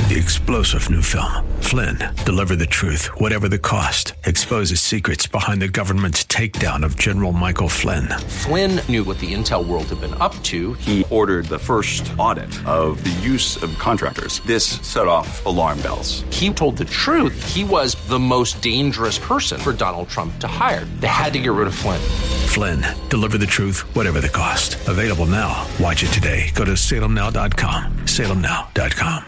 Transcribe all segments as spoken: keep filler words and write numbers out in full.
The explosive new film, Flynn, deliver the truth, whatever the cost, exposes secrets behind the government's takedown of General Michael Flynn. Flynn knew what the intel world had been up to. He ordered the first audit of the use of contractors. This set off alarm bells. He told the truth. He was the most dangerous person for Donald Trump to hire. They had to get rid of Flynn. Flynn, deliver the truth, whatever the cost. Available now. Watch it today. Go to salem now dot com. salem now dot com.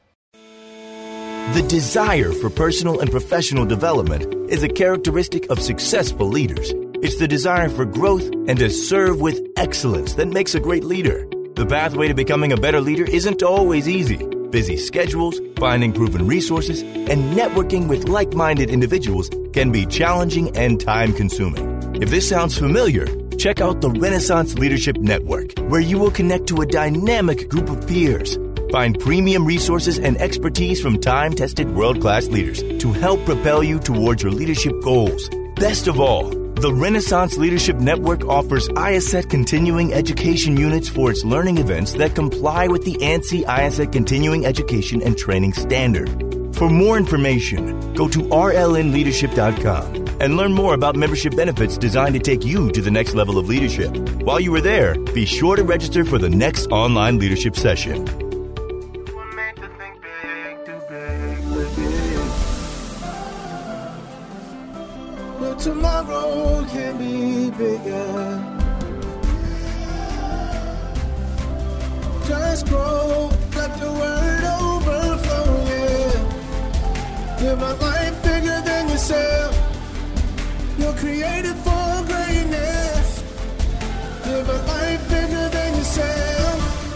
The desire for personal and professional development is a characteristic of successful leaders. It's the desire for growth and to serve with excellence that makes a great leader. The pathway to becoming a better leader isn't always easy. Busy schedules, finding proven resources, and networking with like-minded individuals can be challenging and time-consuming. If this sounds familiar, check out the Renaissance Leadership Network, where you will connect to a dynamic group of peers. Find premium resources and expertise from time-tested world-class leaders to help propel you towards your leadership goals. Best of all, the Renaissance Leadership Network offers I A S E T continuing education units for its learning events that comply with the ANSI I A S E T continuing education and training standard. For more information, go to r l n leadership dot com and learn more about membership benefits designed to take you to the next level of leadership. While you are there, be sure to register for the next online leadership session. Tomorrow can be bigger. Just grow, let the word overflow, yeah. Live a life bigger than yourself. You're created for greatness. Live a life bigger than yourself.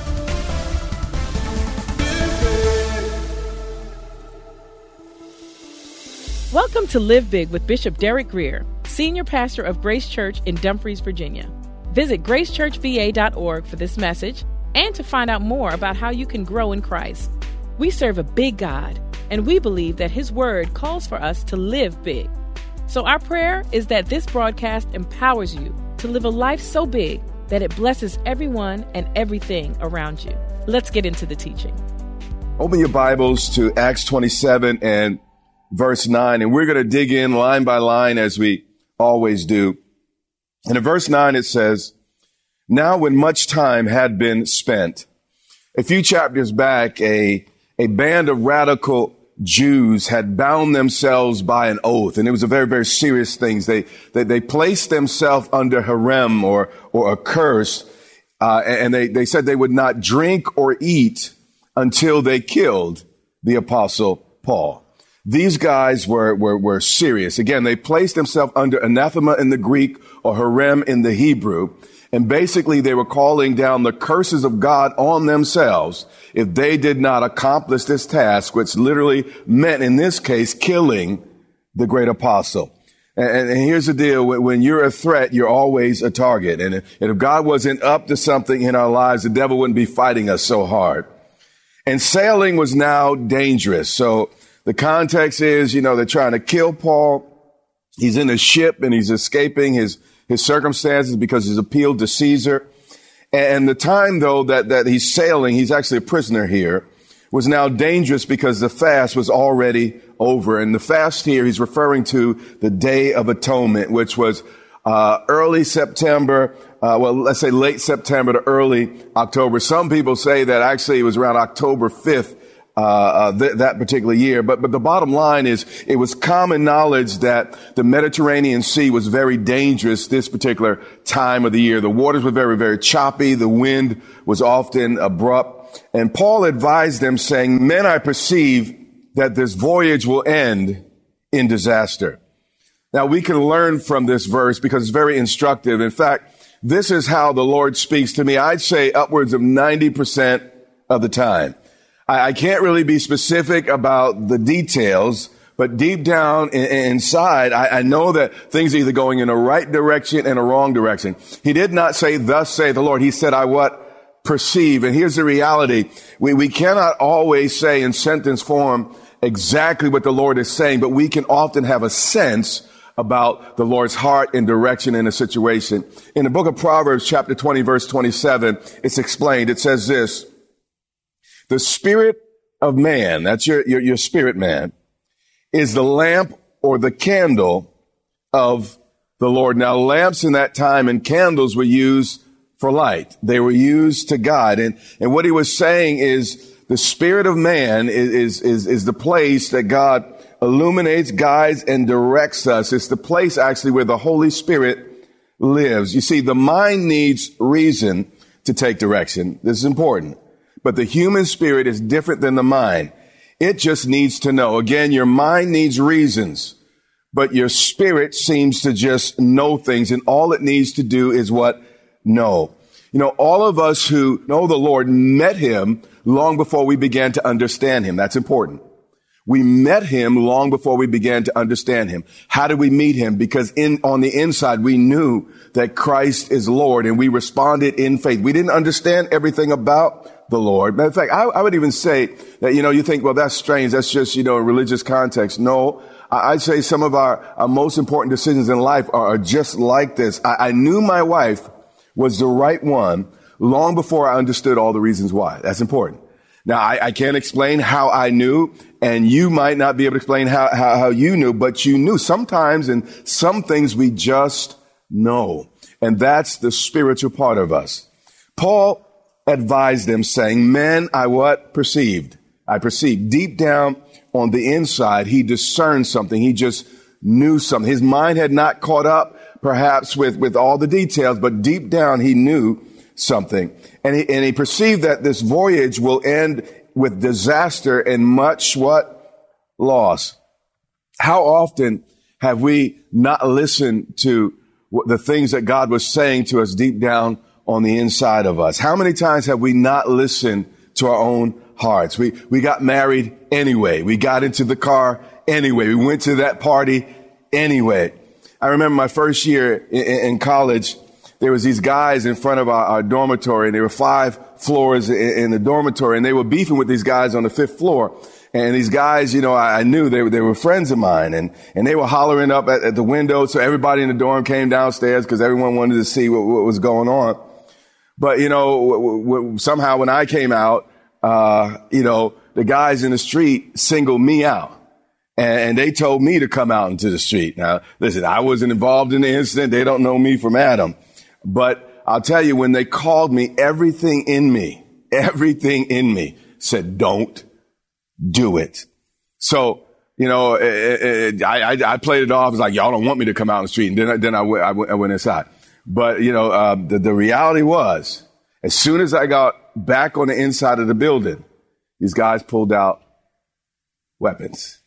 Welcome to Live Big with Bishop Derek Grier, Senior Pastor of Grace Church in Dumfries, Virginia. Visit grace church v a dot org for this message and to find out more about how you can grow in Christ. We serve a big God, and we believe that His Word calls for us to live big. So our prayer is that this broadcast empowers you to live a life so big that it blesses everyone and everything around you. Let's get into the teaching. Open your Bibles to Acts twenty-seven and verse nine, and we're going to dig in line by line as we always do. And in verse nine, it says, "Now when much time had been spent," a few chapters back, a, a band of radical Jews had bound themselves by an oath, and it was a very, very serious thing. They, they, they placed themselves under harem or, or a curse, uh, and they, they said they would not drink or eat until they killed the apostle Paul. These guys were, were, were serious. Again, they placed themselves under anathema in the Greek or harem in the Hebrew. And basically they were calling down the curses of God on themselves if they did not accomplish this task, which literally meant in this case, killing the great apostle. And, and here's the deal. When you're a threat, you're always a target. And if God wasn't up to something in our lives, the devil wouldn't be fighting us so hard. And sailing was now dangerous. So the context is, you know, they're trying to kill Paul. He's in a ship and he's escaping his, his circumstances because he's appealed to Caesar. And the time, though, that, that he's sailing, he's actually a prisoner here, was now dangerous because the fast was already over. And the fast here, he's referring to the Day of Atonement, which was uh early September, uh well, let's say late September to early October. Some people say that actually it was around October fifth. Uh, uh th- that particular year. But, but the bottom line is it was common knowledge that the Mediterranean Sea was very dangerous this particular time of the year. The waters were very, very choppy. The wind was often abrupt. And Paul advised them saying, "Men, I perceive that this voyage will end in disaster." Now we can learn from this verse because it's very instructive. In fact, this is how the Lord speaks to me. I'd say upwards of ninety percent of the time. I can't really be specific about the details, but deep down in, inside, I, I know that things are either going in a right direction and a wrong direction. He did not say, "Thus saith the Lord." He said, "I what? Perceive." And here's the reality. We, we cannot always say in sentence form exactly what the Lord is saying, but we can often have a sense about the Lord's heart and direction in a situation. In the book of Proverbs, chapter twenty, verse twenty-seven, it's explained. It says this: "The spirit of man, that's your, your, your spirit man, is the lamp or the candle of the Lord. Now, lamps in that time and candles were used for light. They were used to guide. And, and what he was saying is the spirit of man is, is, is, is the place that God illuminates, guides, and directs us. It's the place actually where the Holy Spirit lives. You see, the mind needs reason to take direction. This is important. But the human spirit is different than the mind. It just needs to know. Again, your mind needs reasons, but your spirit seems to just know things, and all it needs to do is what? Know. You know, all of us who know the Lord met him long before we began to understand him. That's important. We met him long before we began to understand him. How did we meet him? Because in, on the inside, we knew that Christ is Lord, and we responded in faith. We didn't understand everything about the Lord. Matter of fact, I, I would even say that, you know, you think, well, that's strange. That's just, you know, a religious context. No, I, I'd say some of our, our most important decisions in life are, are just like this. I, I knew my wife was the right one long before I understood all the reasons why. That's important. Now, I, I can't explain how I knew, and you might not be able to explain how, how, how you knew, but you knew. Sometimes in some things we just know, and that's the spiritual part of us. Paul advised them saying, men, I what? Perceived. I perceived. Deep down on the inside, he discerned something. He just knew something. His mind had not caught up perhaps with, with all the details, but deep down he knew something. And he, and he perceived that this voyage will end with disaster and much what? Loss. How often have we not listened to the things that God was saying to us deep down on the inside of us? How many times have we not listened to our own hearts? We, we got married anyway. We got into the car anyway. We went to that party anyway. I remember my first year in, in college, there was these guys in front of our, our dormitory, and there were five floors in, in the dormitory, and they were beefing with these guys on the fifth floor. And these guys, you know, I, I knew they were, they were friends of mine, and, and they were hollering up at, at the window. So everybody in the dorm came downstairs because everyone wanted to see what, what was going on. But, you know, w- w- somehow when I came out, uh, you know, the guys in the street singled me out. And, and they told me to come out into the street. Now, listen, I wasn't involved in the incident. They don't know me from Adam. But I'll tell you, when they called me, everything in me, everything in me said, don't do it. So, you know, it, it, I, I, I played it off as like, y'all don't want me to come out in the street. And then, I, then I, went, I, went, I went inside. But, you know, uh, the, the reality was, as soon as I got back on the inside of the building, these guys pulled out weapons.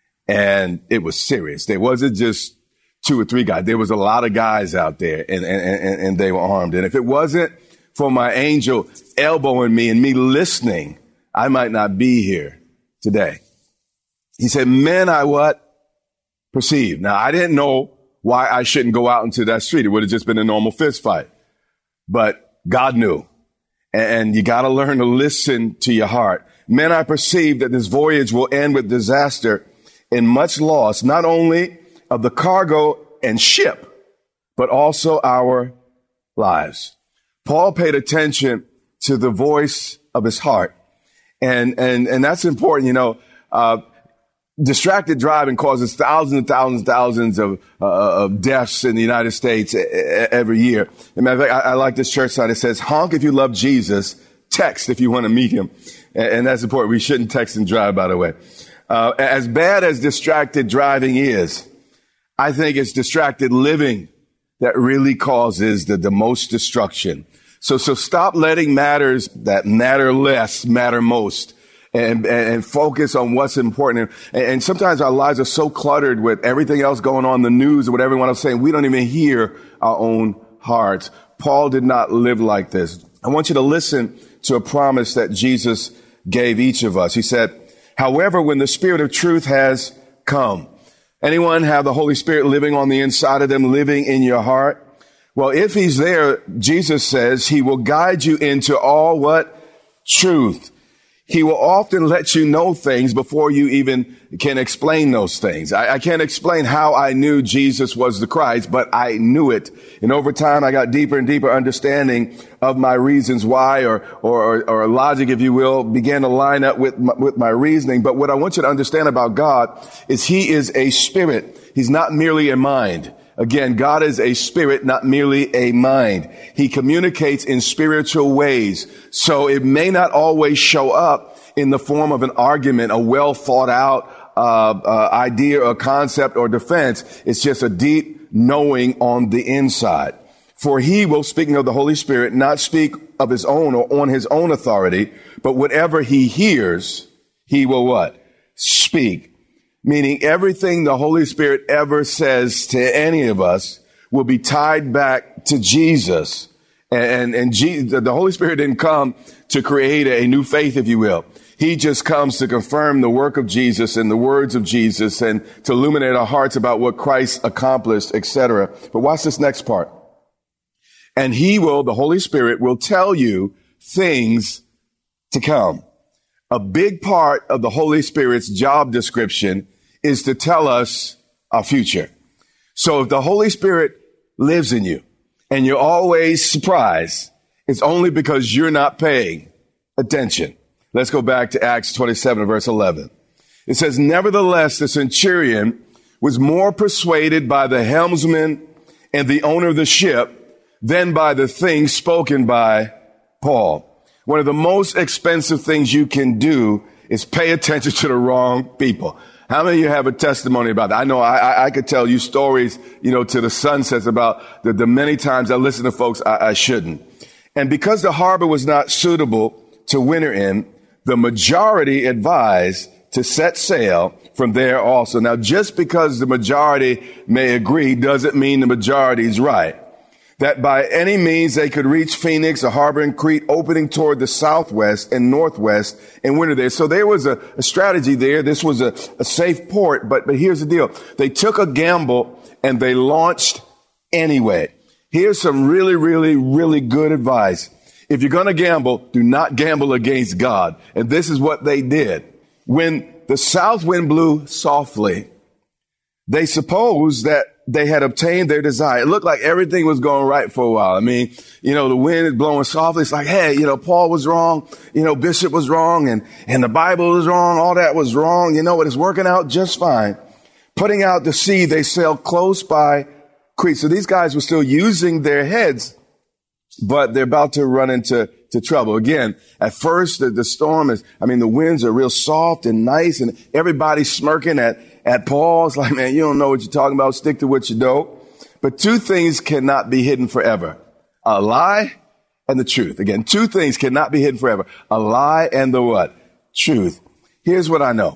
And it was serious. There wasn't just two or three guys. There was a lot of guys out there, and, and, and, and they were armed. And if it wasn't for my angel elbowing me and me listening, I might not be here today. He said, men, I what? Perceive. Now, I didn't know why I shouldn't go out into that street. It would have just been a normal fist fight. But God knew. And you got to learn to listen to your heart. Men, I perceive that this voyage will end with disaster and much loss, not only of the cargo and ship, but also our lives. Paul paid attention to the voice of his heart. And, and, and that's important. You know, uh, distracted driving causes thousands and thousands and thousands of, uh, of deaths in the United States every year. As a matter of fact, I, I like this church sign. It says, honk if you love Jesus, text if you want to meet him. And, and that's important. We shouldn't text and drive, by the way. Uh, as bad as distracted driving is, I think it's distracted living that really causes the, the most destruction. So, so stop letting matters that matter less matter most, and, and focus on what's important. And, and sometimes our lives are so cluttered with everything else going on in the news or what everyone else is saying, we don't even hear our own hearts. Paul did not live like this. I want you to listen to a promise that Jesus gave each of us. He said, however, when the Spirit of truth has come, anyone have the Holy Spirit living on the inside of them, living in your heart? Well, if he's there, Jesus says he will guide you into all what? Truth. he will often let you know things before you even can explain those things. I, I can't explain how I knew Jesus was the Christ, but I knew it. And over time, I got deeper and deeper understanding of my reasons why, or, or, or logic, if you will, began to line up with my, with my reasoning. But what I want you to understand about God is he is a spirit. He's not merely a mind. Again, God is a spirit, not merely a mind. He communicates in spiritual ways. So it may not always show up in the form of an argument, a well thought out uh, uh, idea or concept or defense. It's just a deep knowing on the inside. For he will, speaking of the Holy Spirit, not speak of his own or on his own authority, but whatever he hears, he will what? Speak. Meaning everything the Holy Spirit ever says to any of us will be tied back to Jesus. And, and, and Jesus, the Holy Spirit didn't come to create a new faith, if you will. He just comes to confirm the work of Jesus and the words of Jesus and to illuminate our hearts about what Christ accomplished, et cetera. But watch this next part. And he will, the Holy Spirit will tell you things to come. A big part of the Holy Spirit's job description is to tell us our future. So if the Holy Spirit lives in you and you're always surprised, it's only because you're not paying attention. Let's go back to Acts twenty-seven, verse eleven. It says, nevertheless, the centurion was more persuaded by the helmsman and the owner of the ship than by the things spoken by Paul. One of the most expensive things you can do is pay attention to the wrong people. How many of you have a testimony about that? I know I, I, I could tell you stories, you know, to the sunsets about the, the many times I listen to folks I, I shouldn't. And because the harbor was not suitable to winter in, the majority advised to set sail from there also. Now, just because the majority may agree doesn't mean the majority is right. That by any means they could reach Phoenix, a harbor in Crete, opening toward the southwest and northwest and winter there. So there was a, a strategy there. This was a, a safe port. But, but here's the deal. They took a gamble and they launched anyway. Here's some really, really, really good advice. If you're going to gamble, do not gamble against God. And this is what they did. When the south wind blew softly, they supposed that they had obtained their desire. It looked like everything was going right for a while. I mean, you know, the wind is blowing softly. It's like, hey, you know, Paul was wrong. You know, Bishop was wrong and, and the Bible was wrong. All that was wrong. You know what? It's working out just fine. Putting out to sea, they sailed close by Crete. So these guys were still using their heads, but they're about to run into to trouble. Again, at first, the, the storm is, I mean, the winds are real soft and nice and everybody's smirking at At Paul. It's like, man, you don't know what you're talking about. Stick to what you know. But two things cannot be hidden forever. A lie and the truth. Again, two things cannot be hidden forever. A lie and the what? Truth. Here's what I know.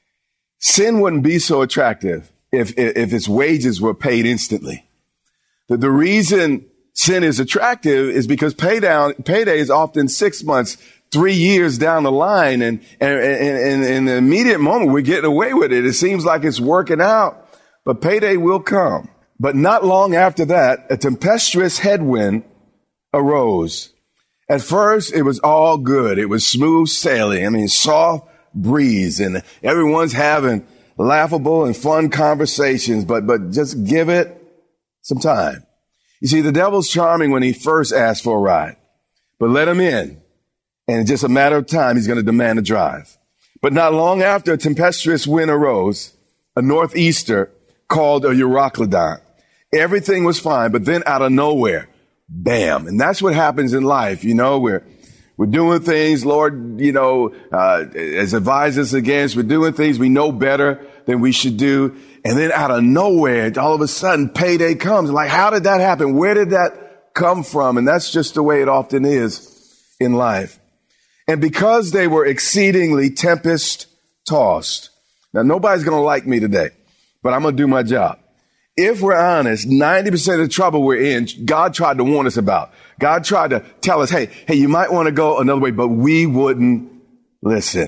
Sin wouldn't be so attractive if, if, if its wages were paid instantly. The, the reason sin is attractive is because pay down, payday is often six months, three years down the line, and, and, and, and in the immediate moment, we're getting away with it. It seems like it's working out, but payday will come. But not long after that, a tempestuous headwind arose. At first, it was all good. It was smooth sailing. I mean, soft breeze, and everyone's having laughable and fun conversations, but, but just give it some time. You see, the devil's charming when he first asks for a ride, but let him in. And in just a matter of time, he's going to demand a drive. But not long after, a tempestuous wind arose, a northeaster called a Euroclydon. Everything was fine, but then out of nowhere, bam. And that's what happens in life. You know, we're, we're doing things, Lord, you know, uh, has advised us against. We're doing things we know better than we should do. And then out of nowhere, all of a sudden, payday comes. Like, how did that happen? Where did that come from? And that's just the way it often is in life. And because they were exceedingly tempest tossed. Now, nobody's going to like me today, but I'm going to do my job. If we're honest, ninety percent of the trouble we're in, God tried to warn us about. God tried to tell us, hey, hey, you might want to go another way, but we wouldn't listen.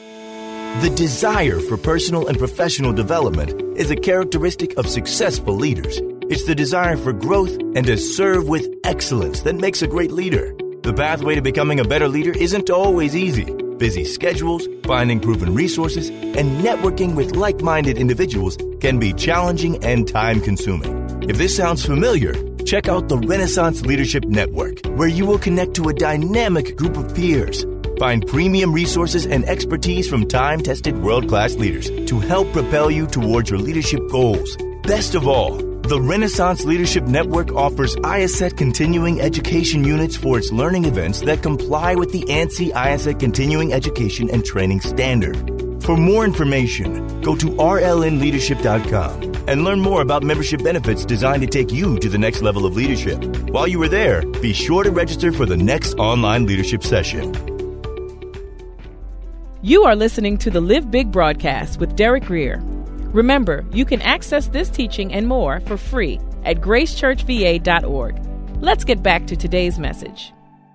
The desire for personal and professional development is a characteristic of successful leaders. It's the desire for growth and to serve with excellence that makes a great leader. The pathway to becoming a better leader isn't always easy. Busy schedules, finding proven resources, and networking with like-minded individuals can be challenging and time-consuming. If this sounds familiar, check out the Renaissance Leadership Network, where you will connect to a dynamic group of peers. Find premium resources and expertise from time-tested world-class leaders to help propel you towards your leadership goals. Best of all, the Renaissance Leadership Network offers I S E T continuing education units for its learning events that comply with the ANSI I S E T continuing education and training standard. For more information, go to r l n leadership dot com and learn more about membership benefits designed to take you to the next level of leadership. While you are there, be sure to register for the next online leadership session. You are listening to the Live Big broadcast with Derek Grier. Remember, you can access this teaching and more for free at grace church v a dot org. Let's get back to today's message.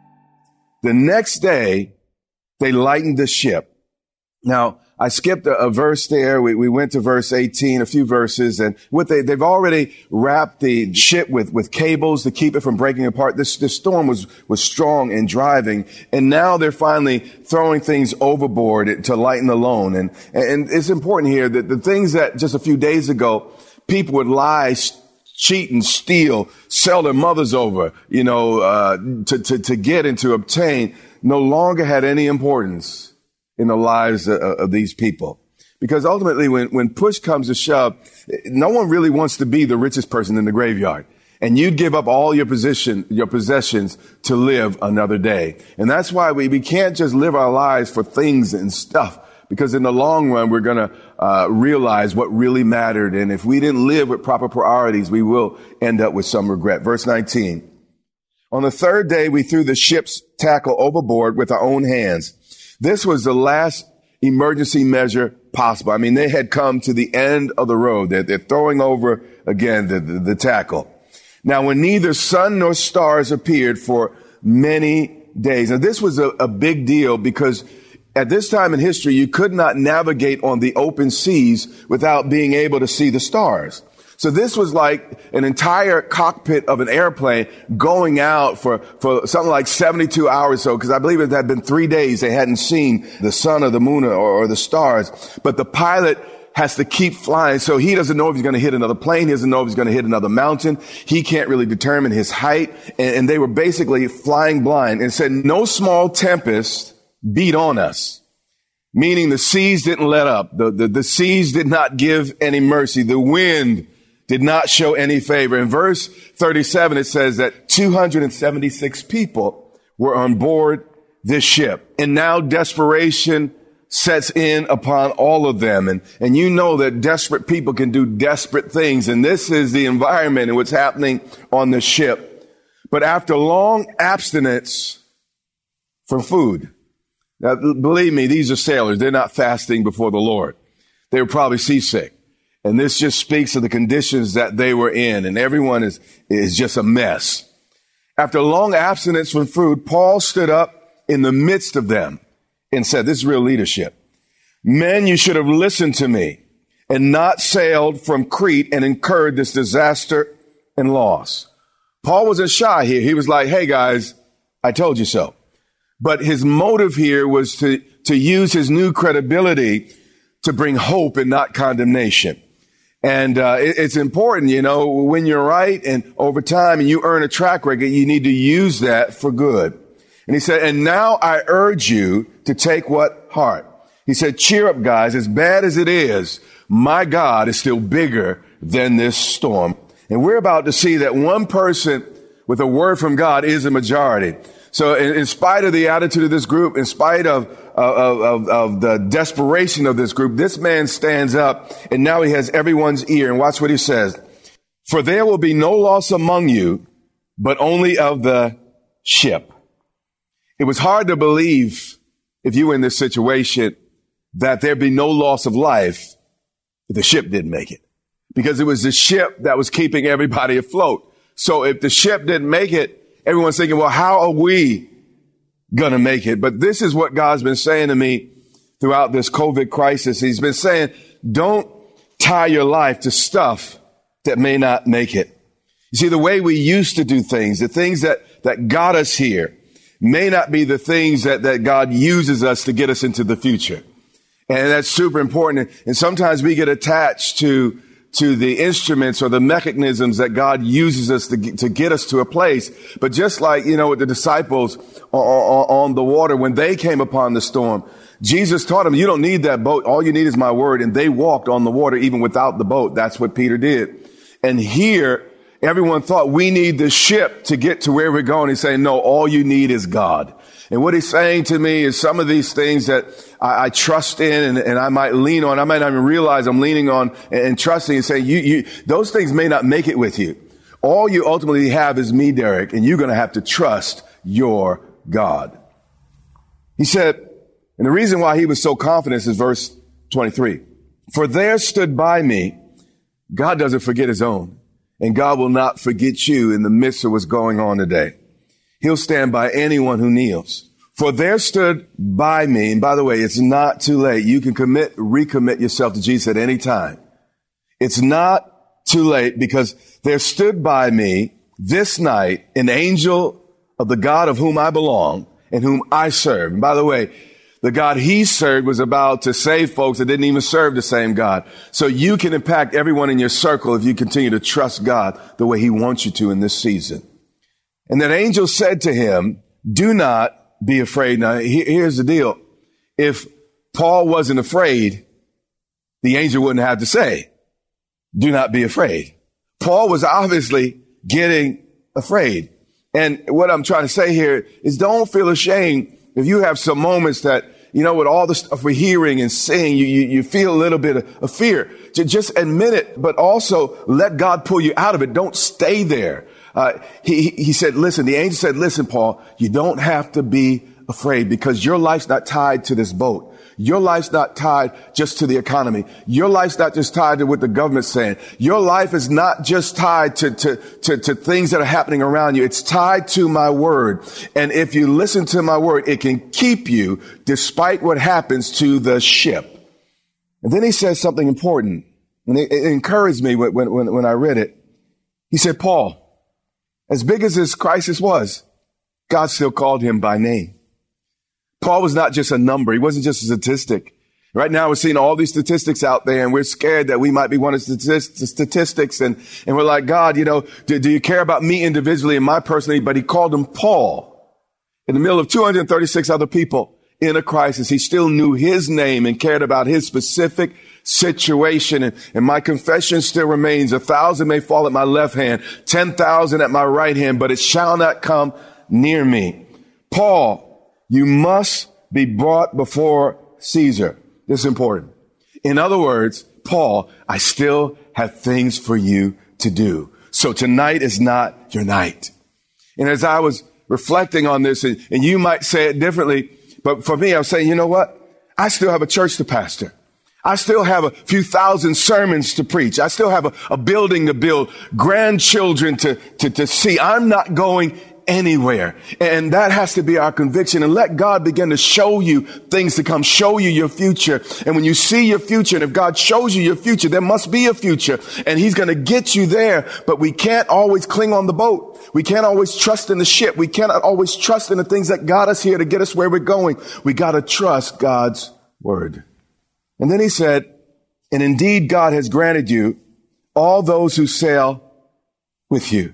The next day, they lightened the ship. Now, I skipped a, a verse there. We, we went to verse eighteen, a few verses, and what they, they've already wrapped the ship with, with cables to keep it from breaking apart. This, this storm was, was strong and driving, and now they're finally throwing things overboard to lighten the load. And, and it's important here that the things that just a few days ago, people would lie, cheat and steal, sell their mothers over, you know, uh, to, to, to get and to obtain, no longer had any importance in the lives of, of these people. Because ultimately, when, when push comes to shove, no one really wants to be the richest person in the graveyard. And you'd give up all your position, your possessions to live another day. And that's why we, we can't just live our lives for things and stuff. Because in the long run, we're going to uh, realize what really mattered. And if we didn't live with proper priorities, we will end up with some regret. Verse nineteen. On the third day, we threw the ship's tackle overboard with our own hands. This was the last emergency measure possible. I mean, they had come to the end of the road. They're, they're throwing over again the, the, the tackle. Now, when neither sun nor stars appeared for many days. Now, this was a, a big deal because at this time in history, you could not navigate on the open seas without being able to see the stars. So this was like an entire cockpit of an airplane going out for, for something like seventy-two hours or so, because I believe it had been three days they hadn't seen the sun or the moon or, or the stars. But the pilot has to keep flying, so he doesn't know if he's going to hit another plane. He doesn't know if he's going to hit another mountain. He can't really determine his height. And, and they were basically flying blind and said, no small tempest beat on us. Meaning the seas didn't let up. The, the, the seas did not give any mercy. The wind did not show any favor. In verse thirty-seven, it says that two hundred seventy-six people were on board this ship. And now desperation sets in upon all of them. And, and you know that desperate people can do desperate things. And this is the environment and what's happening on the ship. But after long abstinence from food, now believe me, these are sailors. They're not fasting before the Lord. They were probably seasick. And this just speaks of the conditions that they were in. And everyone is, is just a mess. After long abstinence from food, Paul stood up in the midst of them and said, this is real leadership. Men, you should have listened to me and not sailed from Crete and incurred this disaster and loss. Paul wasn't shy here. He was like, hey guys, I told you so. But his motive here was to, to use his new credibility to bring hope and not condemnation. And uh, it, it's important, you know, when you're right and over time and you earn a track record, you need to use that for good. And he said, and now I urge you to take what? Heart. He said, cheer up, guys. As bad as it is, my God is still bigger than this storm. And we're about to see that one person with a word from God is a majority. So in, in spite of the attitude of this group, in spite of, of, of, of the desperation of this group, this man stands up and now he has everyone's ear. And watch what he says. For there will be no loss among you, but only of the ship. It was hard to believe if you were in this situation that there'd be no loss of life if the ship didn't make it, because it was the ship that was keeping everybody afloat. So if the ship didn't make it, everyone's thinking, well, how are we going to make it? But this is what God's been saying to me throughout this COVID crisis. He's been saying, don't tie your life to stuff that may not make it. You see, the way we used to do things, the things that, that got us here, may not be the things that, that God uses us to get us into the future. And that's super important. And sometimes we get attached to, to the instruments or the mechanisms that God uses us to, to get us to a place. But just like, you know, with the disciples on, on the water, when they came upon the storm, Jesus taught them, you don't need that boat. All you need is my word. And they walked on the water even without the boat. That's what Peter did. And here, everyone thought we need the ship to get to where we're going. He's saying, no, all you need is God. And what he's saying to me is some of these things that I, I trust in and, and I might lean on, I might not even realize I'm leaning on and, and trusting and saying, you, you, those things may not make it with you. All you ultimately have is me, Derek, and you're going to have to trust your God. He said, and the reason why he was so confident is verse twenty-three. For there stood by me, God doesn't forget his own, and God will not forget you in the midst of what's going on today. He'll stand by anyone who kneels. For there stood by me, and by the way, it's not too late. You can commit, recommit yourself to Jesus at any time. It's not too late because there stood by me this night an angel of the God of whom I belong and whom I serve. And by the way, the God he served was about to save folks that didn't even serve the same God. So you can impact everyone in your circle if you continue to trust God the way he wants you to in this season. And that angel said to him, do not be afraid. Now, here's the deal. If Paul wasn't afraid, the angel wouldn't have to say, do not be afraid. Paul was obviously getting afraid. And what I'm trying to say here is don't feel ashamed if you have some moments that, you know, with all the stuff we're hearing and seeing, you, you, you feel a little bit of, of fear. Just admit it, but also let God pull you out of it. Don't stay there. Uh, he, he said, listen, the angel said, listen, Paul, you don't have to be afraid because your life's not tied to this boat. Your life's not tied just to the economy. Your life's not just tied to what the government's saying. Your life is not just tied to, to, to, to things that are happening around you. It's tied to my word. And if you listen to my word, it can keep you despite what happens to the ship. And then he says something important. And it, it encouraged me when, when, when I read it. He said, Paul, as big as this crisis was, God still called him by name. Paul was not just a number. He wasn't just a statistic. Right now we're seeing all these statistics out there and we're scared that we might be one of the statistics. And, and we're like, God, you know, do, do you care about me individually and my personally? But he called him Paul in the middle of two hundred thirty-six other people in a crisis. He still knew his name and cared about his specific situation. And, and my confession still remains. A thousand may fall at my left hand, ten thousand at my right hand, but it shall not come near me. Paul, you must be brought before Caesar. This is important. In other words, Paul, I still have things for you to do. So tonight is not your night. And as I was reflecting on this, and, and you might say it differently, but for me, I was saying, you know what? I still have a church to pastor. I still have a few thousand sermons to preach. I still have a, a building to build, grandchildren to, to, to see. I'm not going anywhere. And that has to be our conviction. And let God begin to show you things to come, show you your future. And when you see your future, and if God shows you your future, there must be a future. And he's going to get you there. But we can't always cling on the boat. We can't always trust in the ship. We cannot always trust in the things that got us here to get us where we're going. We got to trust God's word. And then he said, and indeed God has granted you all those who sail with you.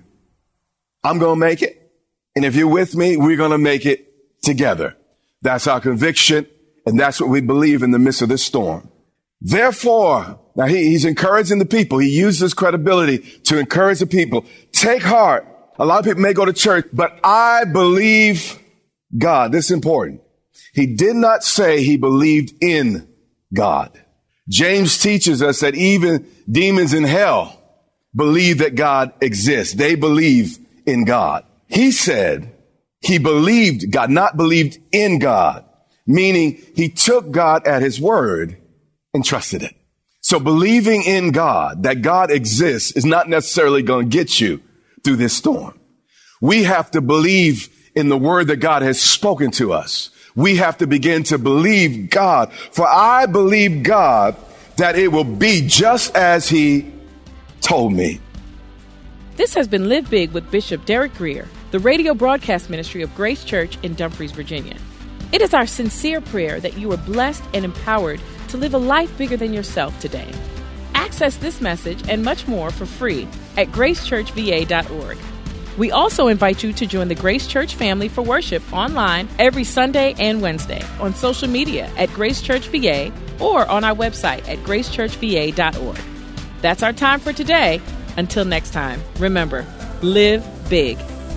I'm going to make it. And if you're with me, we're going to make it together. That's our conviction. And that's what we believe in the midst of this storm. Therefore, now he, he's encouraging the people. He uses credibility to encourage the people. Take heart. A lot of people may go to church, but I believe God. This is important. He did not say he believed in God. James teaches us that even demons in hell believe that God exists. They believe in God. He said he believed God, not believed in God, meaning he took God at his word and trusted it. So believing in God, that God exists, is not necessarily going to get you through this storm. We have to believe in the word that God has spoken to us. We have to begin to believe God. For I believe God that it will be just as he told me. This has been Live Big with Bishop Derek Grier. the radio broadcast ministry of Grace Church in Dumfries, Virginia. It is our sincere prayer that you are blessed and empowered to live a life bigger than yourself today. Access this message and much more for free at grace church v a dot org. We also invite you to join the Grace Church family for worship online every Sunday and Wednesday on social media at Grace Church V A or on our website at grace church v a dot org. That's our time for today. Until next time, remember, live big.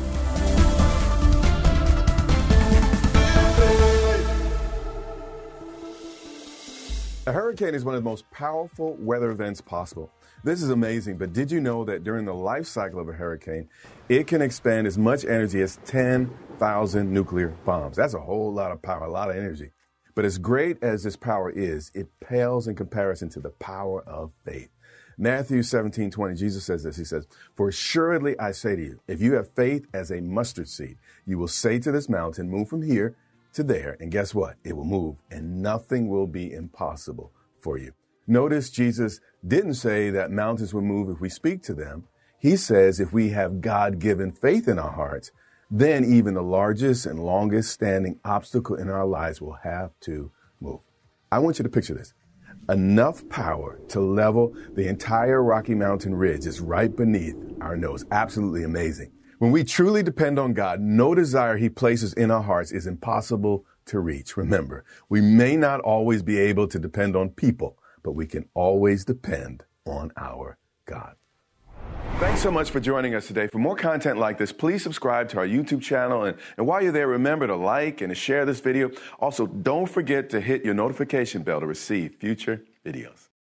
A hurricane is one of the most powerful weather events possible. This is amazing, but did you know that during the life cycle of a hurricane, it can expend as much energy as ten thousand nuclear bombs? That's a whole lot of power, a lot of energy. But as great as this power is, it pales in comparison to the power of faith. Matthew seventeen twenty, Jesus says this. He says, "For assuredly I say to you, if you have faith as a mustard seed, you will say to this mountain, move from here to there, and guess what? It will move, and nothing will be impossible for you." Notice Jesus didn't say that mountains will move if we speak to them. He says if we have God-given faith in our hearts, then even the largest and longest standing obstacle in our lives will have to move. I want you to picture this. Enough power to level the entire Rocky Mountain ridge is right beneath our nose. Absolutely amazing. When we truly depend on God, no desire he places in our hearts is impossible to reach. Remember, we may not always be able to depend on people, but we can always depend on our God. Thanks so much for joining us today. For more content like this, please subscribe to our YouTube channel. And, and while you're there, remember to like and to share this video. Also, don't forget to hit your notification bell to receive future videos.